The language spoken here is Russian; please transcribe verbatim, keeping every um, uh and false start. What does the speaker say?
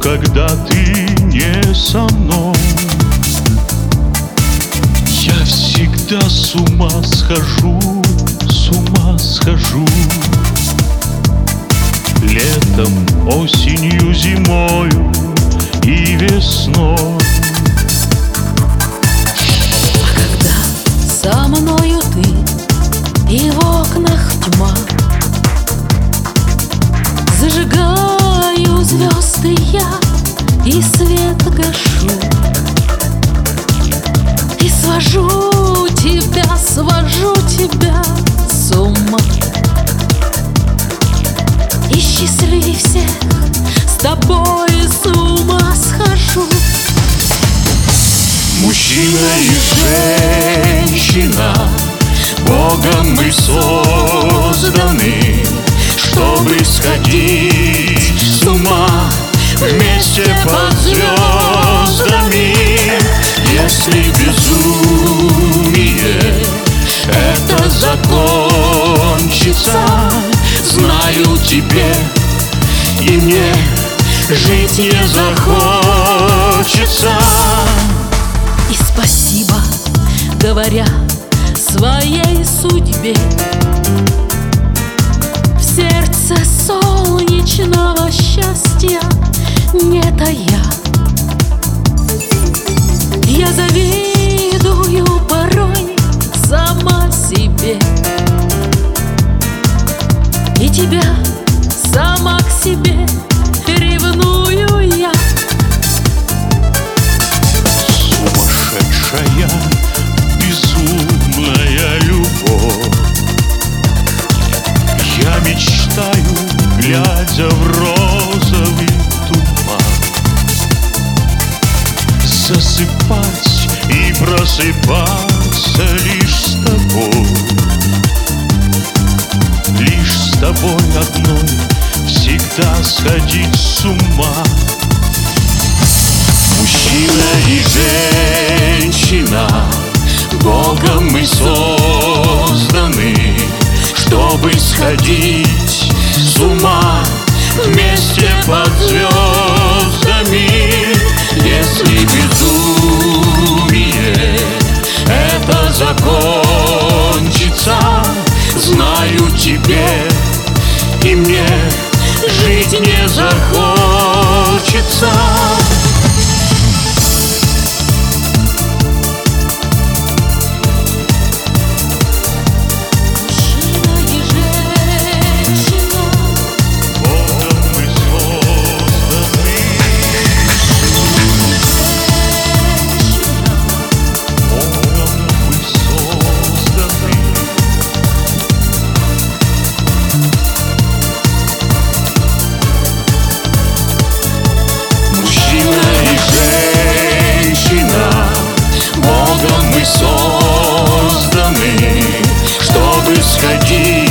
когда ты не со мной. Я всегда с ума схожу, с ума схожу. Летом, осенью, зимою и весной. А когда со мною ты и в окнах тьма, зажигаю звезды я и свет гашу, и свожу тебя, свожу тебя с ума. И счастливей всех с тобой с ума схожу. Мужчина и женщина, Богом мы созданы, чтобы сходить с ума вместе под звездами. Если безумие это закончится, знаю, тебе и мне жить не захочется. И спасибо, говоря своей судьбе, в сердце солнечного счастья не тая. Я завидую порой сама себе, и тебя сама к себе ревную я. Сумасшедшая, безумная любовь. Я мечтаю, глядя в розовый туман, засыпать и просыпаться лишь с тобой. Лишь с тобой одной всегда сходить с ума. Мужчина и женщина, Богом мы созданы, чтобы сходить с ума вместе под звездами. Если безумие это закончится, знаю, тебе и мне жить не захочется. Созданы, чтобы сходить